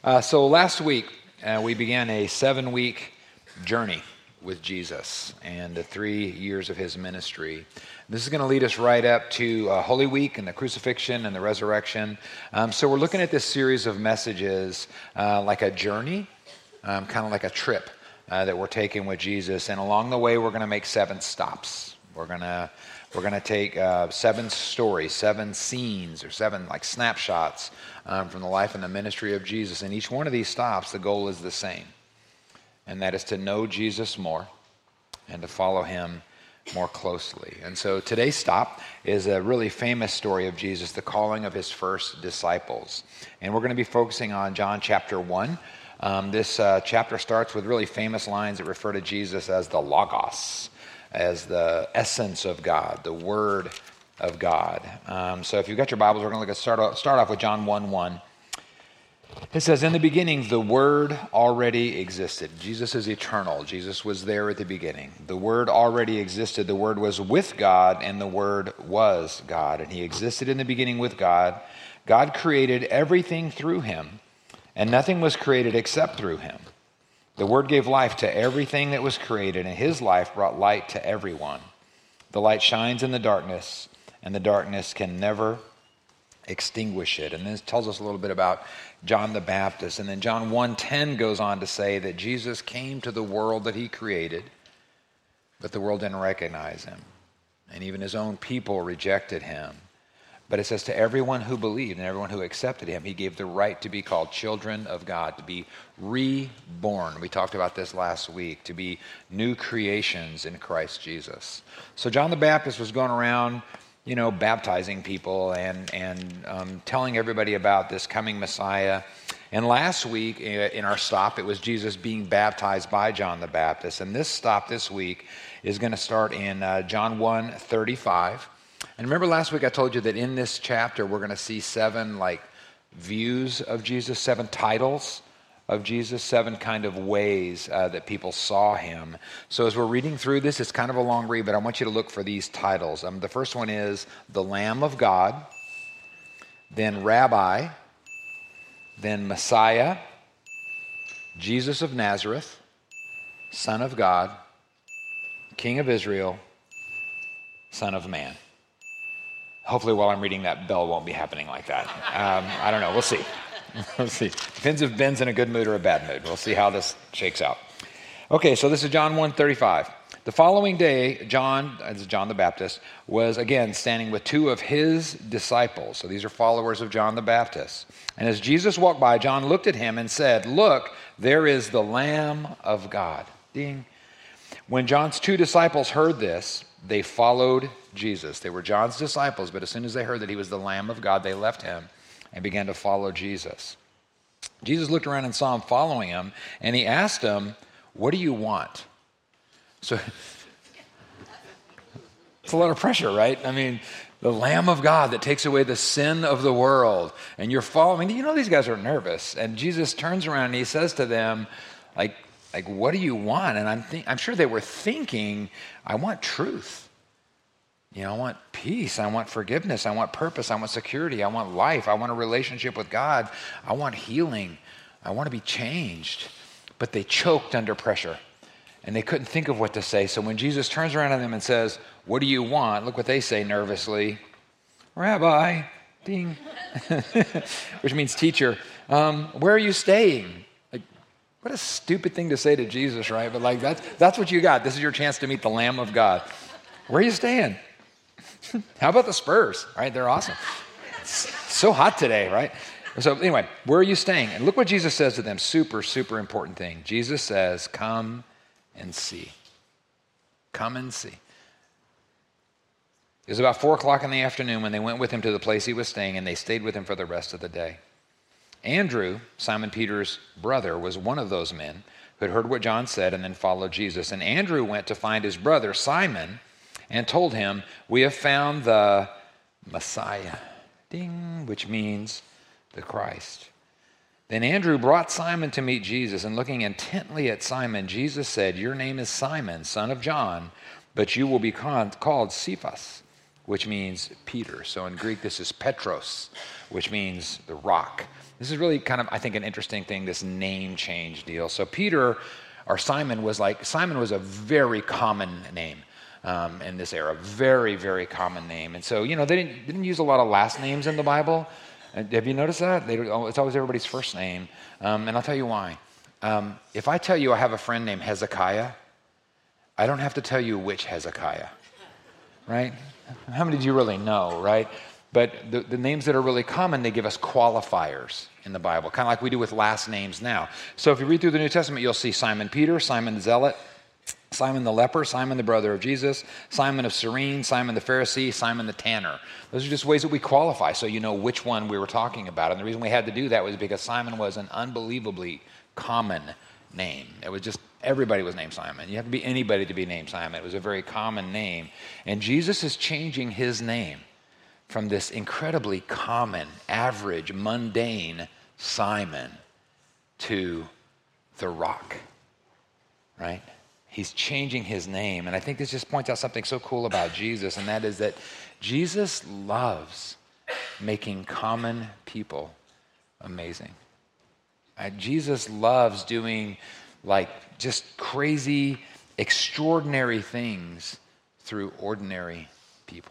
So last week, we began a 7-week journey with Jesus and the 3 years of his ministry. This is going to lead us right up to Holy Week and the crucifixion and the resurrection. So we're looking at this series of messages like a journey, kind of like a trip that we're taking with Jesus. And along the way, we're going to make 7 stops. We're going to take 7 stories, 7 scenes, or 7 like snapshots from the life and the ministry of Jesus. And each one of these stops, the goal is the same, and that is to know Jesus more and to follow him more closely. And so today's stop is a really famous story of Jesus, the calling of his first disciples. And we're going to be focusing on John chapter 1. This chapter starts with really famous lines that refer to Jesus as the Logos, as the essence of God, the Word of God. So if you've got your Bibles, we're going to start off with John 1:1. It says, "In the beginning, the Word already existed." Jesus is eternal. Jesus was there at the beginning. The Word already existed. The Word was with God, and the Word was God. And he existed in the beginning with God. God created everything through him, and nothing was created except through him. The Word gave life to everything that was created, and his life brought light to everyone. The light shines in the darkness, and the darkness can never extinguish it. And this tells us a little bit about John the Baptist. And then John 1:10 goes on to say that Jesus came to the world that he created, but the world didn't recognize him. And even his own people rejected him. But it says to everyone who believed and everyone who accepted him, he gave the right to be called children of God, to be reborn. We talked about this last week, to be new creations in Christ Jesus. So John the Baptist was going around, baptizing people and telling everybody about this coming Messiah. And last week in our stop, it was Jesus being baptized by John the Baptist. And this stop this week is going to start in John 1:35. And remember last week I told you that in this chapter we're going to see 7 views of Jesus, 7 titles of Jesus, 7 kind of ways that people saw him. So as we're reading through this, it's kind of a long read, but I want you to look for these titles. The first one is the Lamb of God, then Rabbi, then Messiah, Jesus of Nazareth, Son of God, King of Israel, Son of Man. Hopefully while I'm reading that, bell won't be happening like that. I don't know. We'll see. We'll see. Depends if Ben's in a good mood or a bad mood. We'll see how this shakes out. Okay, so this is John 1:35. The following day, John the Baptist, was again standing with 2 of his disciples. So these are followers of John the Baptist. And as Jesus walked by, John looked at him and said, "Look, there is the Lamb of God." Ding. When John's 2 disciples heard this, they followed Jesus. They were John's disciples, but as soon as they heard that he was the Lamb of God, they left him and began to follow Jesus. Jesus looked around and saw him following him, and he asked him, "What do you want?" So it's a lot of pressure, right? I mean, the Lamb of God that takes away the sin of the world, and you're following. These guys are nervous, and Jesus turns around and he says to them, like, what do you want? And I'm sure they were thinking, I want truth. I want peace. I want forgiveness. I want purpose. I want security. I want life. I want a relationship with God. I want healing. I want to be changed. But they choked under pressure, and they couldn't think of what to say. So when Jesus turns around to them and says, "What do you want?" Look what they say nervously. "Rabbi," ding, which means teacher, "where are you staying?" What a stupid thing to say to Jesus, right? But that's what you got. This is your chance to meet the Lamb of God. "Where are you staying?" How about the Spurs, right? They're awesome. It's so hot today, right? So anyway, "Where are you staying?" And look what Jesus says to them. Super, super important thing. Jesus says, "Come and see." Come and see. It was about 4:00 in the afternoon when they went with him to the place he was staying, and they stayed with him for the rest of the day. Andrew, Simon Peter's brother, was one of those men who had heard what John said and then followed Jesus. And Andrew went to find his brother Simon and told him, "We have found the Messiah," ding, which means the Christ. Then Andrew brought Simon to meet Jesus, and looking intently at Simon, Jesus said, "Your name is Simon, son of John, but you will be called Cephas," which means Peter. So in Greek, this is Petros, which means the rock. This is really kind of, I think, an interesting thing, this name change deal. So Peter, or Simon was a very common name in this era, very, very common name. And so, they didn't use a lot of last names in the Bible. Have you noticed that? It's always everybody's first name. And I'll tell you why. If I tell you I have a friend named Hezekiah, I don't have to tell you which Hezekiah, right? How many do you really know, right? But the names that are really common, they give us qualifiers in the Bible, kind of like we do with last names now. So if you read through the New Testament, you'll see Simon Peter, Simon the Zealot, Simon the leper, Simon the brother of Jesus, Simon of Cyrene, Simon the Pharisee, Simon the tanner. Those are just ways that we qualify so you know which one we were talking about. And the reason we had to do that was because Simon was an unbelievably common name. It was just, everybody was named Simon. You have to be anybody to be named Simon. It was a very common name. And Jesus is changing his name from this incredibly common, average, mundane Simon to the Rock, right? He's changing his name. And I think this just points out something so cool about Jesus, and that is that Jesus loves making common people amazing. Jesus loves doing just crazy, extraordinary things through ordinary people.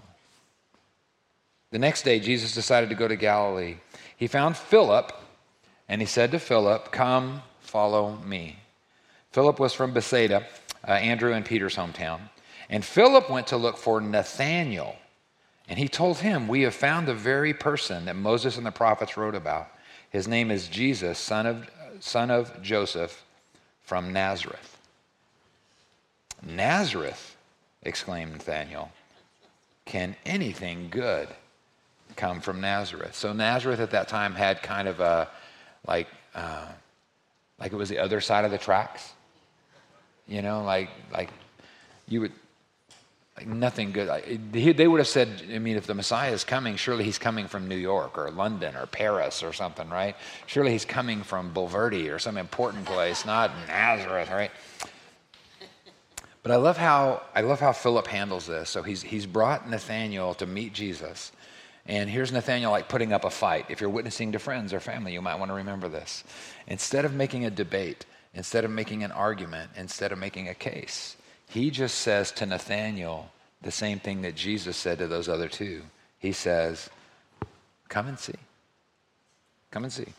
The next day, Jesus decided to go to Galilee. He found Philip, and he said to Philip, "Come, follow me." Philip was from Bethsaida, Andrew and Peter's hometown. And Philip went to look for Nathanael. And he told him, "We have found the very person that Moses and the prophets wrote about. His name is Jesus, son of Joseph from Nazareth." "Nazareth," exclaimed Nathanael. "Can anything good come from Nazareth?" So Nazareth at that time had kind of a, like it was the other side of the tracks. Like you would, nothing good. They would have said, if the Messiah is coming, surely he's coming from New York or London or Paris or something, right? Surely he's coming from Bulverde or some important place, not Nazareth, right? But I love how Philip handles this. So he's brought Nathanael to meet Jesus. And here's Nathanael putting up a fight. If you're witnessing to friends or family, you might want to remember this. Instead of making a debate, instead of making an argument, instead of making a case, he just says to Nathanael the same thing that Jesus said to those other two. He says, "Come and see. Come and see."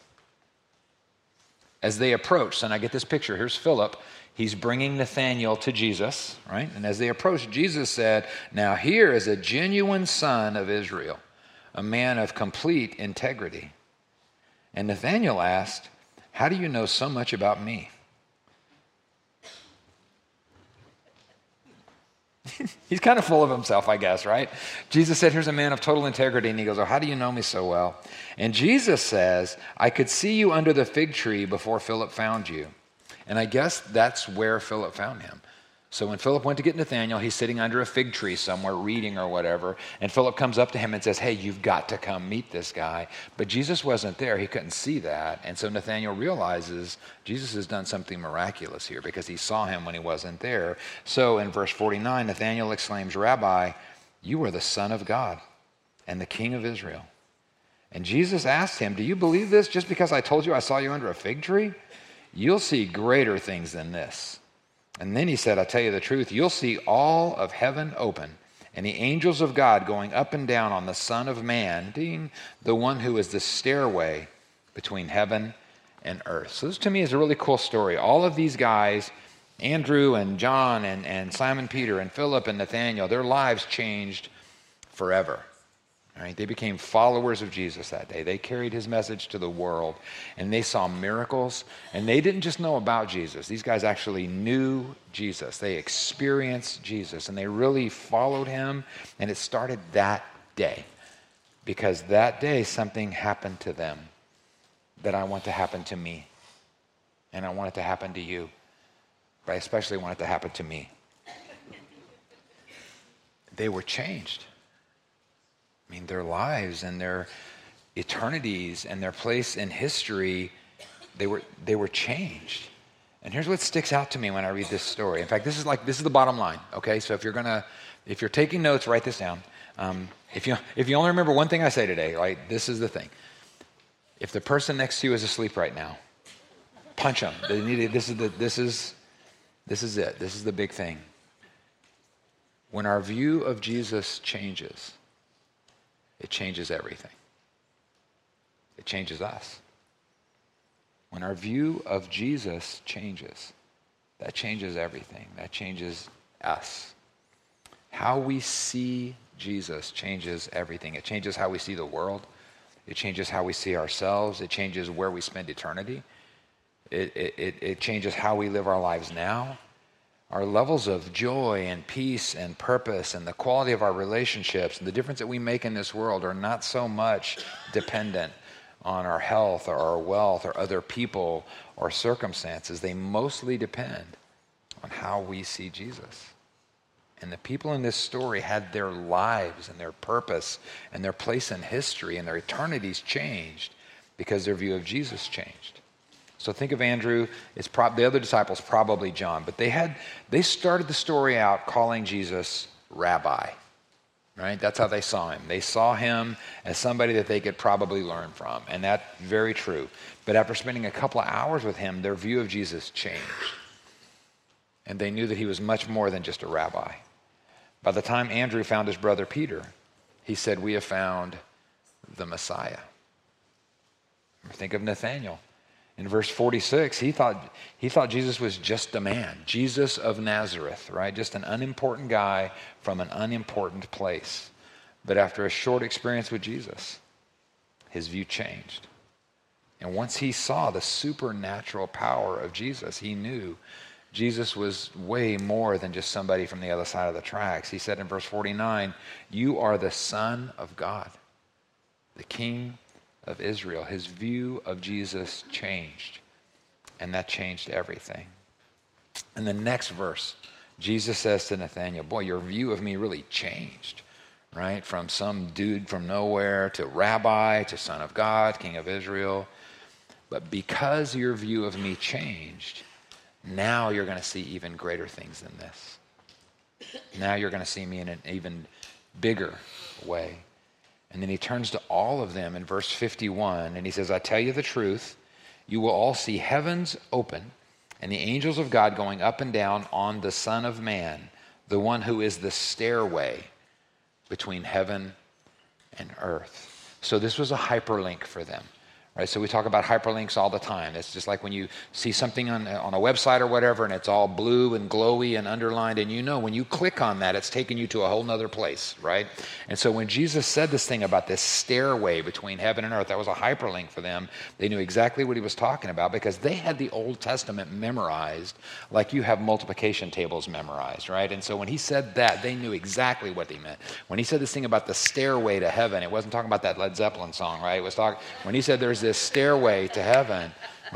As they approach, and I get this picture, here's Philip. He's bringing Nathanael to Jesus, right? And as they approached, Jesus said, "Now here is a genuine son of Israel, a man of complete integrity." And Nathanael asked, "How do you know so much about me?" He's kind of full of himself, I guess, right? Jesus said, "Here's a man of total integrity." And he goes, "Oh, how do you know me so well?" And Jesus says, "I could see you under the fig tree before Philip found you." And I guess that's where Philip found him. So when Philip went to get Nathanael, he's sitting under a fig tree somewhere reading or whatever. And Philip comes up to him and says, "Hey, you've got to come meet this guy." But Jesus wasn't there. He couldn't see that. And so Nathanael realizes Jesus has done something miraculous here because he saw him when he wasn't there. So in verse 49, Nathanael exclaims, "Rabbi, you are the Son of God and the King of Israel." And Jesus asked him, "Do you believe this just because I told you I saw you under a fig tree? You'll see greater things than this." And then he said, "I tell you the truth, you'll see all of heaven open and the angels of God going up and down on the Son of Man, being the one who is the stairway between heaven and earth." So this to me is a really cool story. All of these guys, Andrew and John and Simon Peter and Philip and Nathanael, their lives changed forever. Right? They became followers of Jesus that day. They carried his message to the world, and they saw miracles. And they didn't just know about Jesus. These guys actually knew Jesus. They experienced Jesus, and they really followed him. And it started that day, because that day something happened to them that I want to happen to me, and I want it to happen to you, but I especially want it to happen to me. They were changed. Their lives and their eternities and their place in history, they were changed. And here's what sticks out to me when I read this story. In fact, this is the bottom line. Okay, so if you're taking notes, write this down. If you only remember one thing I say today, right? This is the thing. If the person next to you is asleep right now, punch them. This is it. This is the big thing. When our view of Jesus changes, it changes everything. It changes us. When our view of Jesus changes, that changes everything. That changes us. How we see Jesus changes everything. It changes how we see the world. It changes how we see ourselves. It changes where we spend eternity. It changes how we live our lives now. Our levels of joy and peace and purpose and the quality of our relationships and the difference that we make in this world are not so much dependent on our health or our wealth or other people or circumstances. They mostly depend on how we see Jesus. And the people in this story had their lives and their purpose and their place in history and their eternities changed because their view of Jesus changed. So think of Andrew, the other disciples, probably John, but they started the story out calling Jesus Rabbi, right? That's how they saw him. They saw him as somebody that they could probably learn from, and that's very true. But after spending a couple of hours with him, their view of Jesus changed. And they knew that he was much more than just a rabbi. By the time Andrew found his brother Peter, he said, "We have found the Messiah." Think of Nathanael. In verse 46, he thought Jesus was just a man, Jesus of Nazareth, right? Just an unimportant guy from an unimportant place. But after a short experience with Jesus, his view changed. And once he saw the supernatural power of Jesus, he knew Jesus was way more than just somebody from the other side of the tracks. He said in verse 49, "You are the Son of God, the King of Israel." His view of Jesus changed, and that changed everything. In the next verse, Jesus says to Nathanael, "Boy, your view of me really changed, right? From some dude from nowhere to rabbi to Son of God, King of Israel. But because your view of me changed, now you're going to see even greater things than this. Now you're going to see me in an even bigger way." And then he turns to all of them in verse 51, and he says, "I tell you the truth, you will all see heavens open and the angels of God going up and down on the Son of Man, the one who is the stairway between heaven and earth." So this was a hyperlink for them. Right, so we talk about hyperlinks all the time. It's just like when you see something on a website or whatever, and it's all blue and glowy and underlined, and when you click on that, it's taking you to a whole nother place, right? And so when Jesus said this thing about this stairway between heaven and earth, that was a hyperlink for them. They knew exactly what he was talking about because they had the Old Testament memorized like you have multiplication tables memorized, right? And so when he said that, they knew exactly what he meant. When he said this thing about the stairway to heaven, it wasn't talking about that Led Zeppelin song, right? It was talking, when he said there's this stairway to heaven,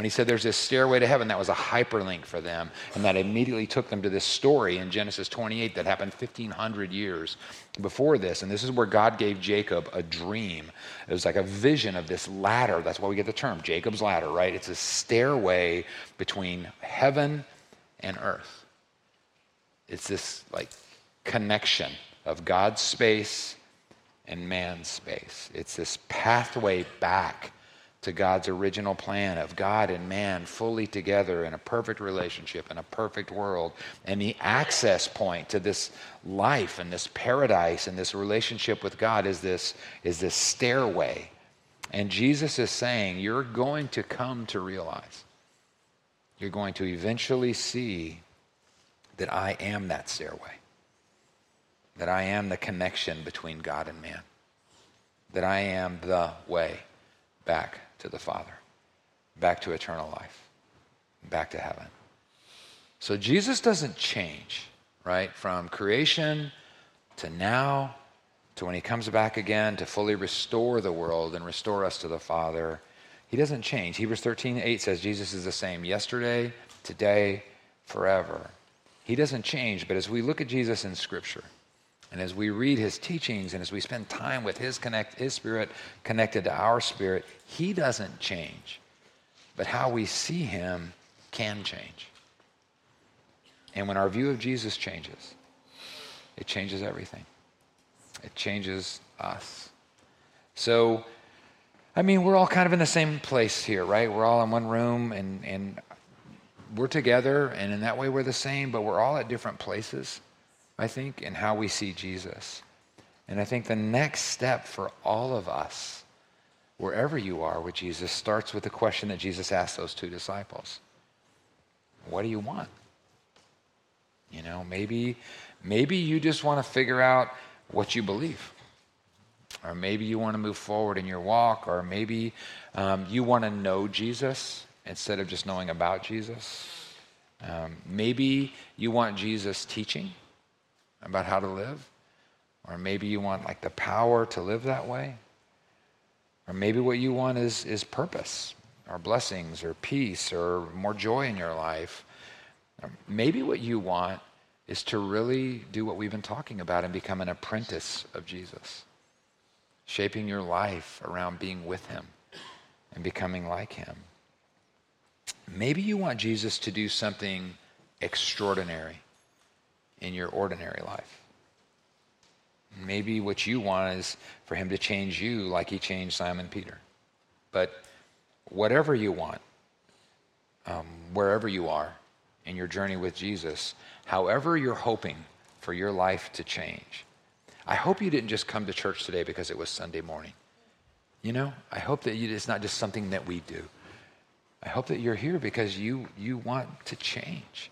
that was a hyperlink for them, and that immediately took them to this story in Genesis 28 that happened 1,500 years before this. And this is where God gave Jacob a dream. It was like a vision of this ladder. That's why we get the term Jacob's ladder, right? It's a stairway between heaven and earth. It's this like connection of God's space and man's space. It's this pathway back to God's original plan of God and man fully together in a perfect relationship in a perfect world. And the access point to this life and this paradise and this relationship with God is this stairway. And Jesus is saying, you're going to come to realize, you're going to eventually see that I am that stairway, that I am the connection between God and man, that I am the way back to the Father, back to eternal life, back to heaven. So Jesus doesn't change, right? From creation to now to when he comes back again to fully restore the world and restore us to the Father. He doesn't change. Hebrews 13:8 says Jesus is the same yesterday, today, forever. He doesn't change, but as we look at Jesus in Scripture, and as we read his teachings and as we spend time with his spirit connected to our spirit, he doesn't change. But how we see him can change. And when our view of Jesus changes, it changes everything. It changes us. So I mean, we're all kind of in the same place here, right? We're all in one room and we're together, and in that way we're the same, but we're all at different places, I think, in how we see Jesus. And I think the next step for all of us, wherever you are with Jesus, starts with the question that Jesus asked those two disciples. What do you want? You know, maybe you just want to figure out what you believe. Or maybe you want to move forward in your walk, or maybe you want to know Jesus instead of just knowing about Jesus. Maybe you want Jesus teaching about how to live, or maybe you want like the power to live that way. Or maybe what you want is purpose, or blessings, or peace, or more joy in your life. Or maybe what you want is to really do what we've been talking about and become an apprentice of Jesus, shaping your life around being with him and becoming like him. Maybe you want Jesus to do something extraordinary in your ordinary life. Maybe what you want is for him to change you like he changed Simon Peter. But whatever you want, wherever you are in your journey with Jesus, however you're hoping for your life to change, I hope you didn't just come to church today because it was Sunday morning. You know, I hope that it's not just something that we do. I hope that you're here because you want to change.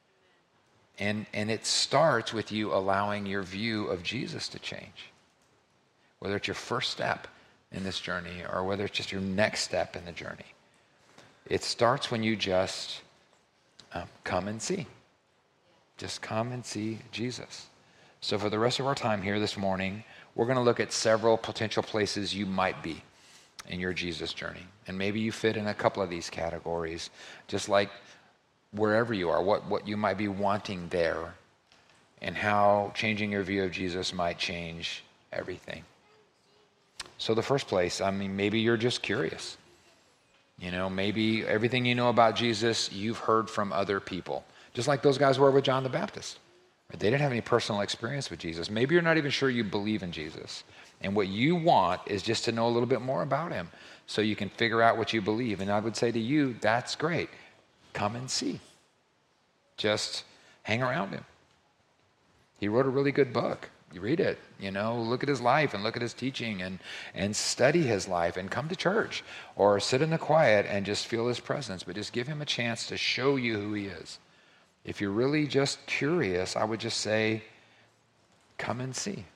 And it starts with you allowing your view of Jesus to change. Whether it's your first step in this journey or whether it's just your next step in the journey. It starts when you just come and see. Just come and see Jesus. So for the rest of our time here this morning, we're going to look at several potential places you might be in your Jesus journey. And maybe you fit in a couple of these categories, just like wherever you are, what you might be wanting there, and how changing your view of Jesus might change everything. So the first place, I mean, maybe you're just curious. You know, maybe everything you know about Jesus, you've heard from other people, just like those guys were with John the Baptist. They didn't have any personal experience with Jesus. Maybe you're not even sure you believe in Jesus. And what you want is just to know a little bit more about him so you can figure out what you believe. And I would say to you, that's great. Come and see. Just hang around him. He wrote a really good book. You read it, you know, look at his life and look at his teaching and study his life and come to church or sit in the quiet and just feel his presence. But just give him a chance to show you who he is. If you're really just curious, I would just say, come and see.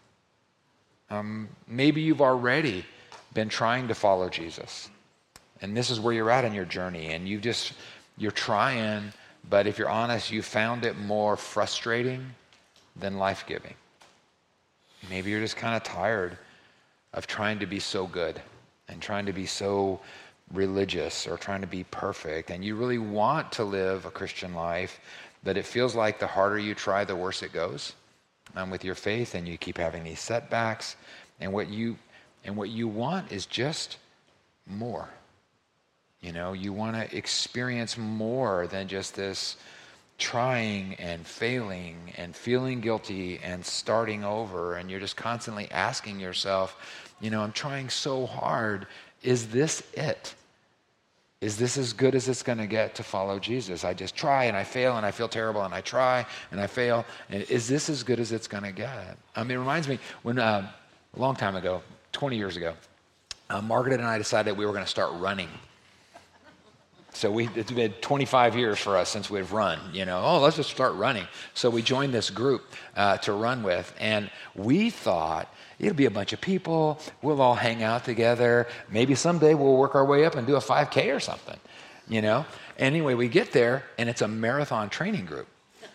Maybe you've already been trying to follow Jesus. And this is where you're at in your journey. And you're trying, but if you're honest, you found it more frustrating than life-giving. Maybe you're just kind of tired of trying to be so good and trying to be so religious or trying to be perfect. And you really want to live a Christian life, but it feels like the harder you try, the worse it goes with your faith, and you keep having these setbacks. And what you want is just more. You know, you want to experience more than just this trying and failing and feeling guilty and starting over. And you're just constantly asking yourself, you know, I'm trying so hard. Is this it? Is this as good as it's going to get to follow Jesus? I just try and I fail and I feel terrible and I try and I fail. And is this as good as it's going to get? I mean, it reminds me when a long time ago, 20 years ago, Margaret and I decided we were going to start running. So it's been 25 years for us since we've run, you know. Oh, let's just start running. So we joined this group to run with, and we thought it'll be a bunch of people. We'll all hang out together. Maybe someday we'll work our way up and do a 5K or something, you know. Anyway, we get there, and it's a marathon training group.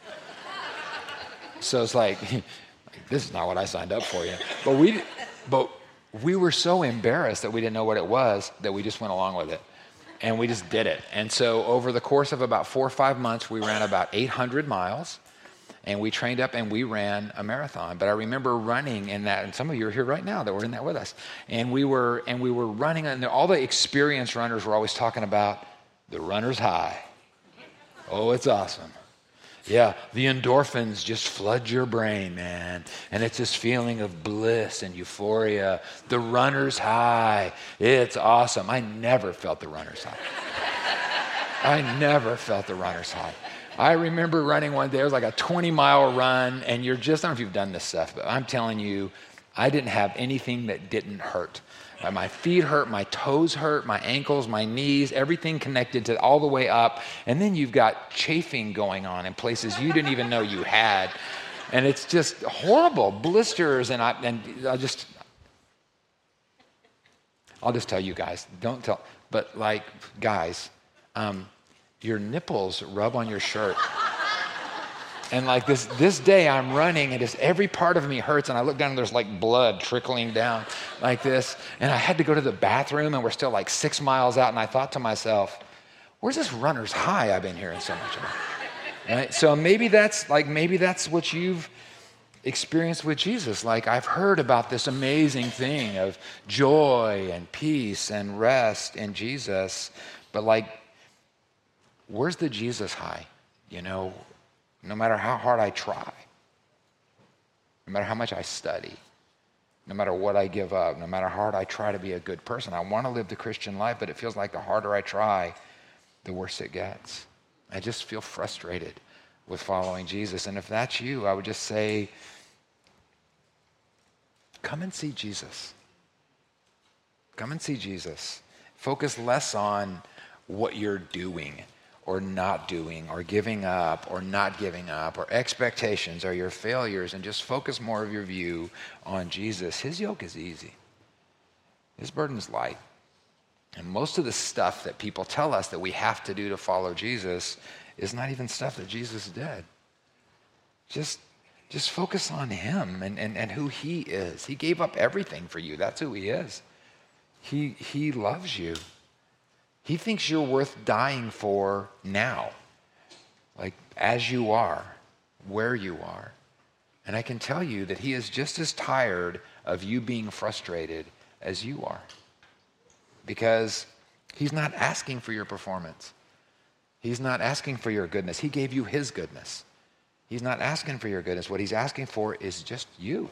So it's like, this is not what I signed up for, But we were so embarrassed that we didn't know what it was that we just went along with it. And we just did it. And so over the course of about 4 or 5 months, we ran about 800 miles. And we trained up and we ran a marathon. But I remember running in that, and some of you are here right now that were in that with us. And we were running, and all the experienced runners were always talking about the runner's high. Oh, it's awesome. Yeah, the endorphins just flood your brain, man. And it's this feeling of bliss and euphoria. The runner's high. It's awesome. I never felt the runner's high. I never felt the runner's high. I remember running one day. It was like a 20-mile run, and you're just, I don't know if you've done this stuff, but I'm telling you, I didn't have anything that didn't hurt. My feet hurt, my toes hurt, my ankles, my knees, everything connected to all the way up. And then you've got chafing going on in places you didn't even know you had. And it's just horrible, blisters. I'll just tell you guys, don't tell, but like, guys, your nipples rub on your shirt. And like this day I'm running and just every part of me hurts, and I look down and there's like blood trickling down like this. And I had to go to the bathroom, and we're still like 6 miles out, and I thought to myself, where's this runner's high I've been hearing so much about? Right? So maybe that's what you've experienced with Jesus. Like, I've heard about this amazing thing of joy and peace and rest in Jesus, but like, where's the Jesus high? You know, no matter how hard I try, no matter how much I study, no matter what I give up, no matter how hard I try to be a good person, I want to live the Christian life, but it feels like the harder I try, the worse it gets. I just feel frustrated with following Jesus. And if that's you, I would just say, come and see Jesus. Come and see Jesus. Focus less on what you're doing or not doing, or giving up, or not giving up, or expectations, or your failures, and just focus more of your view on Jesus. His yoke is easy. His burden is light. And most of the stuff that people tell us that we have to do to follow Jesus is not even stuff that Jesus did. Just focus on him and who he is. He gave up everything for you. That's who he is. He loves you. He thinks you're worth dying for now, like as you are, where you are. And I can tell you that he is just as tired of you being frustrated as you are, because he's not asking for your performance. He's not asking for your goodness. He gave you his goodness. He's not asking for your goodness. What he's asking for is just you.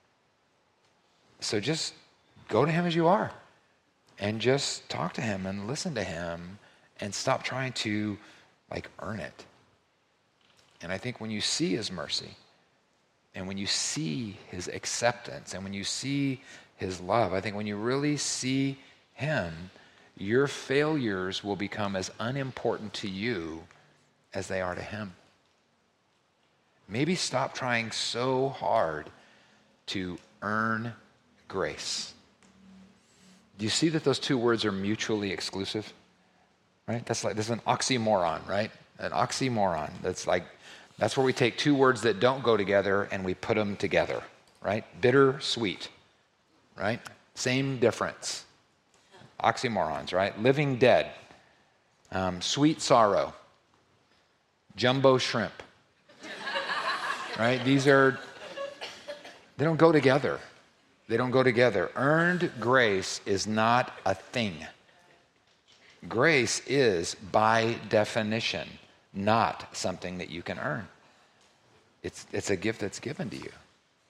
So just go to him as you are. And just talk to him and listen to him and stop trying to like earn it. And I think when you see his mercy and when you see his acceptance and when you see his love, I think when you really see him, your failures will become as unimportant to you as they are to him. Maybe stop trying so hard to earn grace. Do you see that those two words are mutually exclusive? Right? This is an oxymoron, right? An oxymoron. That's where we take two words that don't go together and we put them together, right? Bitter, sweet, right? Same difference. Oxymorons, right? Living dead, sweet sorrow, jumbo shrimp, right? They don't go together. They don't go together. Earned grace is not a thing. Grace is, by definition, not something that you can earn. It's a gift that's given to you.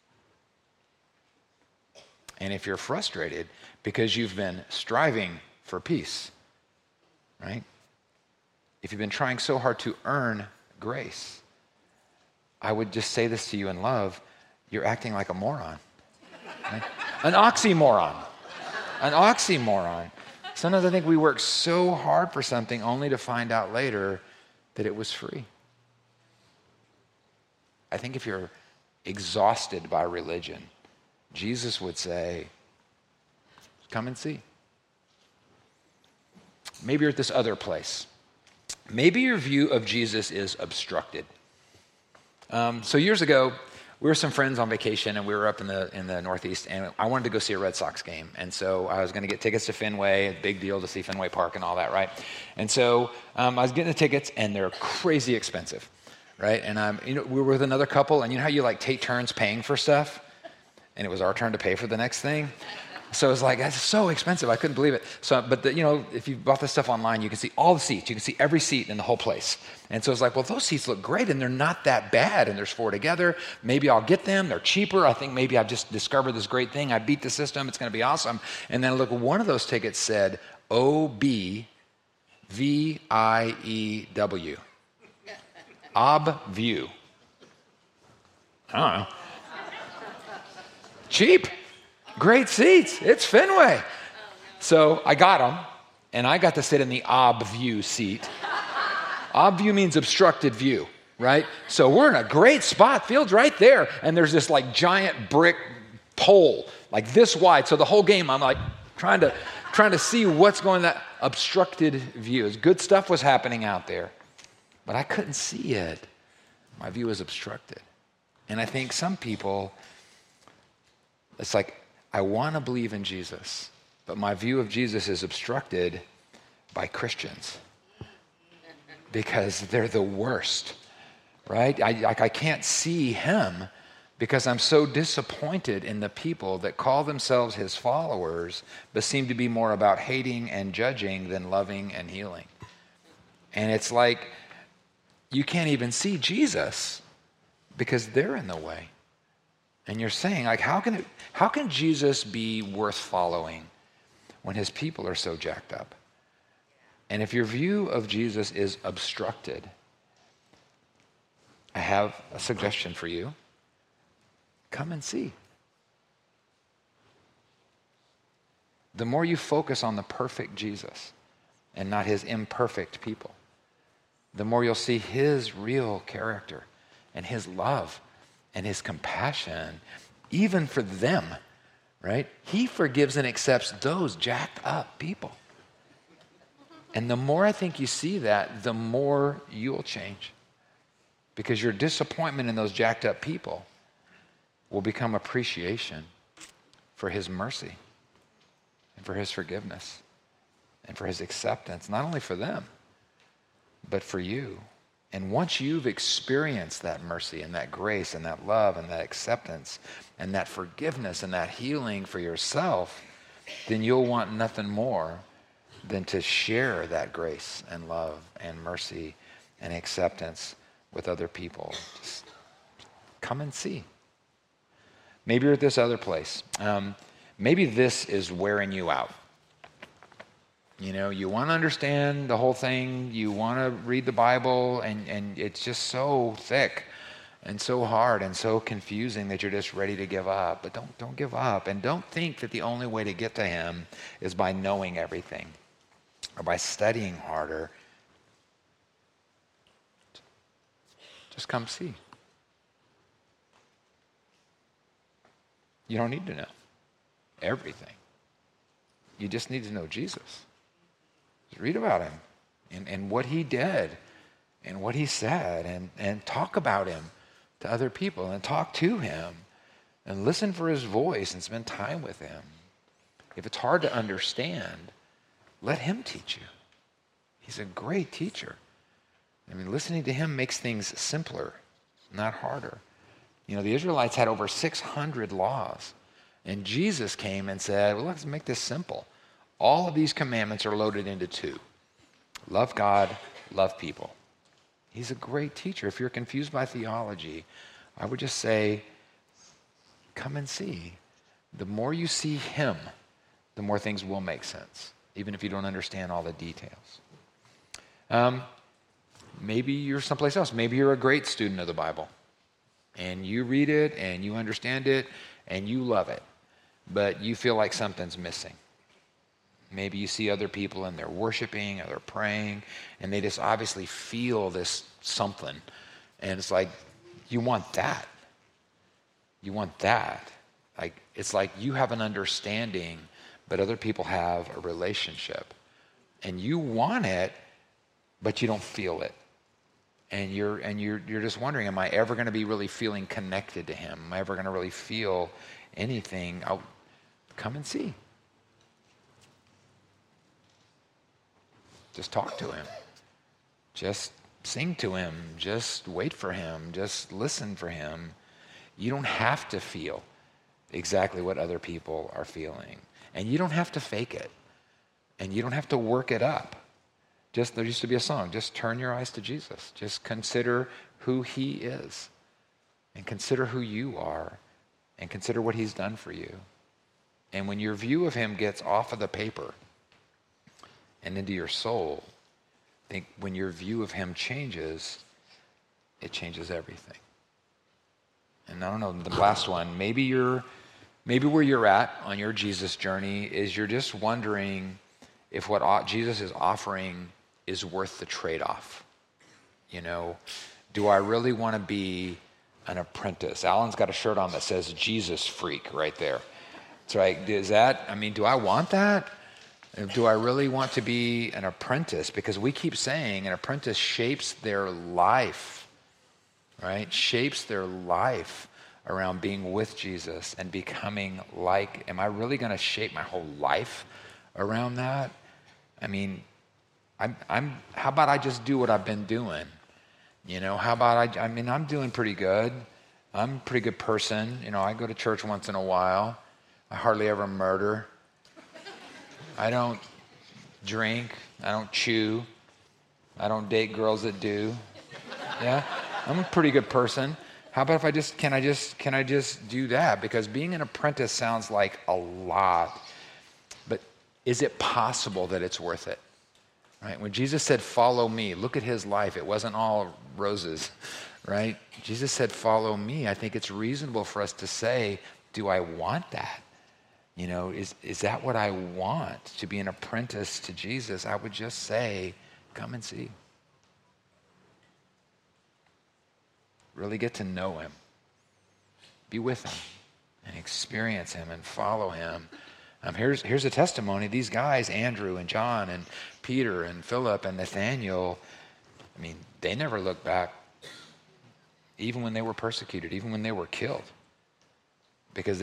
And if you're frustrated because you've been striving for peace, right? If you've been trying so hard to earn grace, I would just say this to you in love, you're acting like a moron. Right? An oxymoron. An oxymoron. Sometimes I think we work so hard for something only to find out later that it was free. I think if you're exhausted by religion, Jesus would say, come and see. Maybe you're at this other place. Maybe your view of Jesus is obstructed. So years ago, we were some friends on vacation, and we were up in the Northeast, and I wanted to go see a Red Sox game. And so I was going to get tickets to Fenway, a big deal to see Fenway Park and all that, right? And so I was getting the tickets, and they're crazy expensive, right? And we were with another couple, and you know how you like take turns paying for stuff? And it was our turn to pay for the next thing. So it was like, that's so expensive. I couldn't believe it. So, but if you bought this stuff online, you can see all the seats. You can see every seat in the whole place. And so it's like, well, those seats look great and they're not that bad. And there's 4 together. Maybe I'll get them. They're cheaper. I think maybe I've just discovered this great thing. I beat the system. It's going to be awesome. And then look, one of those tickets said OBVIEW. OBVIEW. I don't know. Cheap. Great seats. It's Fenway. So I got them, and I got to sit in the OBVIEW seat. OBVIEW means obstructed view, right? So we're in a great spot. Field's right there, and there's this like giant brick pole, like this wide. So the whole game, I'm like trying to see what's going on. That obstructed view. Good stuff was happening out there, but I couldn't see it. My view was obstructed. And I think some people, it's like, I want to believe in Jesus, but my view of Jesus is obstructed by Christians because they're the worst, right? I can't see him because I'm so disappointed in the people that call themselves his followers, but seem to be more about hating and judging than loving and healing. And it's like, you can't even see Jesus because they're in the way. And you're saying, like, how can Jesus be worth following when his people are so jacked up? And if your view of Jesus is obstructed, I have a suggestion for you. Come and see. The more you focus on the perfect Jesus and not his imperfect people, the more you'll see his real character and his love and his compassion, even for them, right? He forgives and accepts those jacked up people. And the more I think you see that, the more you'll change. Because your disappointment in those jacked up people will become appreciation for his mercy and for his forgiveness and for his acceptance, not only for them, but for you. And once you've experienced that mercy and that grace and that love and that acceptance and that forgiveness and that healing for yourself, then you'll want nothing more than to share that grace and love and mercy and acceptance with other people. Just come and see. Maybe you're at this other place. Maybe this is wearing you out. You want to understand the whole thing. You want to read the Bible, and it's just so thick and so hard and so confusing that you're just ready to give up. But don't give up. And don't think that the only way to get to him is by knowing everything or by studying harder. Just come see. You don't need to know everything. You just need to know Jesus. Just read about him and what he did and what he said and talk about him to other people and talk to him and listen for his voice and spend time with him. If it's hard to understand, let him teach you. He's a great teacher. I mean, listening to him makes things simpler, not harder. The Israelites had over 600 laws, and Jesus came and said, well, let's make this simple. All of these commandments are loaded into 2. Love God, love people. He's a great teacher. If you're confused by theology, I would just say, come and see. The more you see him, the more things will make sense, even if you don't understand all the details. Maybe you're someplace else. Maybe you're a great student of the Bible, and you read it, and you understand it, and you love it, but you feel like something's missing. Maybe you see other people and they're worshiping or they're praying and they just obviously feel this something. And it's like, you want that. You want that. It's like you have an understanding, but other people have a relationship. And you want it, but you don't feel it. And you're just wondering, am I ever going to be really feeling connected to him? Am I ever going to really feel anything? I'll come and see. Just talk to him. Just sing to him. Just wait for him. Just listen for him. You don't have to feel exactly what other people are feeling. And you don't have to fake it. And you don't have to work it up. There used to be a song, just turn your eyes to Jesus. Just consider who he is. And consider who you are. And consider what he's done for you. And when your view of him gets off of the paper and into your soul, I think when your view of him changes, it changes everything. And I don't know, the last one, maybe where you're at on your Jesus journey is you're just wondering if what Jesus is offering is worth the trade-off. Do I really want to be an apprentice? Alan's got a shirt on that says Jesus freak right there. It's like, do I want that? Do I really want to be an apprentice? Because we keep saying an apprentice shapes their life, right? Shapes their life around being with Jesus and becoming like. Am I really going to shape my whole life around that? I mean, how about I just do what I've been doing? How about I'm doing pretty good. I'm a pretty good person. I go to church once in a while. I hardly ever murder. I don't drink. I don't chew. I don't date girls that do. Yeah, I'm a pretty good person. How about if can I just do that? Because being an apprentice sounds like a lot. But is it possible that it's worth it? Right? When Jesus said, follow me, look at his life. It wasn't all roses, right? Jesus said, follow me. I think it's reasonable for us to say, do I want that? Is that what I want, to be an apprentice to Jesus? I would just say, come and see. Really get to know him. Be with him and experience him and follow him. Here's a testimony. These guys, Andrew and John and Peter and Philip and Nathaniel, they never looked back, even when they were persecuted, even when they were killed. Because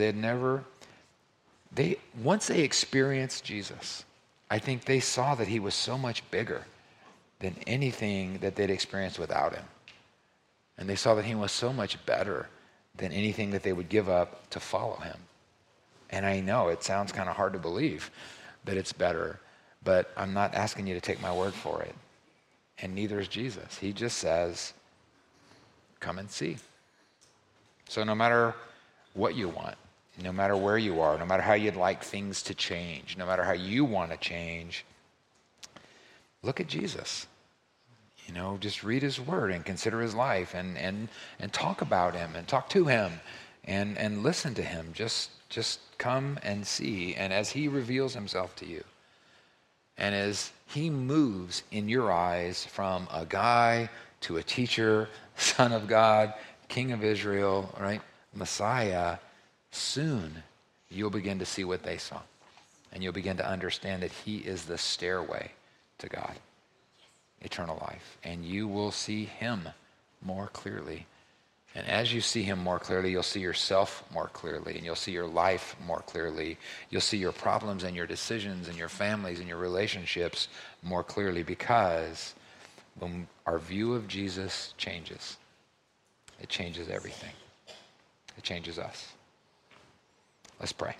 once they experienced Jesus, I think they saw that he was so much bigger than anything that they'd experienced without him. And they saw that he was so much better than anything that they would give up to follow him. And I know it sounds kind of hard to believe that it's better, but I'm not asking you to take my word for it. And neither is Jesus. He just says, come and see. So no matter what you want, no matter where you are, no matter how you'd like things to change, no matter how you want to change, look at Jesus. Just read his word and consider his life and talk about him and talk to him and listen to him. Just come and see. And as he reveals himself to you, and as he moves in your eyes from a guy to a teacher, Son of God, King of Israel, right, Messiah, soon you'll begin to see what they saw. And you'll begin to understand that he is the stairway to God, eternal life. And you will see him more clearly. And as you see him more clearly, you'll see yourself more clearly, and you'll see your life more clearly. You'll see your problems and your decisions and your families and your relationships more clearly, because when our view of Jesus changes, it changes everything. It changes us. Let's pray.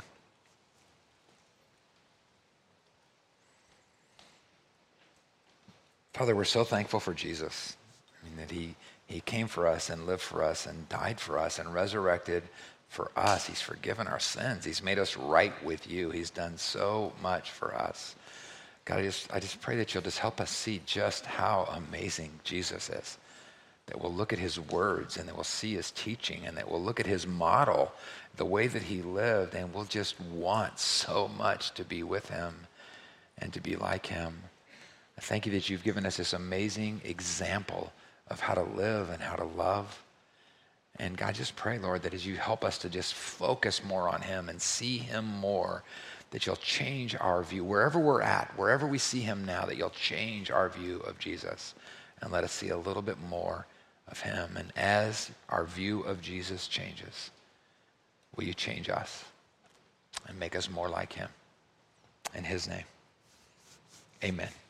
Father, we're so thankful for Jesus. That he came for us and lived for us and died for us and resurrected for us. He's forgiven our sins. He's made us right with you. He's done so much for us. God, I just pray that you'll just help us see just how amazing Jesus is. That we'll look at his words and that we'll see his teaching and that we'll look at his model, the way that he lived, and we'll just want so much to be with him and to be like him. I thank you that you've given us this amazing example of how to live and how to love. And God, just pray, Lord, that as you help us to just focus more on him and see him more, that you'll change our view. Wherever we're at, wherever we see him now, that you'll change our view of Jesus and let us see a little bit more of him. And as our view of Jesus changes, will you change us and make us more like him? In his name, amen.